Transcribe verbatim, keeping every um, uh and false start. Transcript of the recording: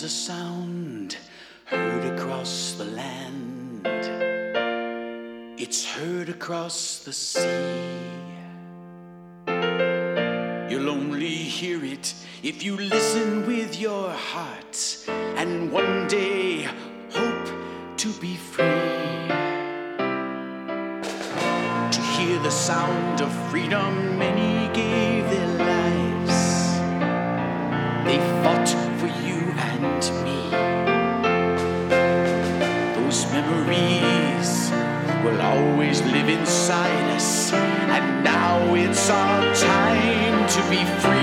a sound heard across the land. It's heard across the sea. You'll only hear it if you listen with your heart, and one day hope to be free. To hear the sound of freedom, many gave their lives. They fought for you and me. Those memories will always live inside us, and now it's our time to be free.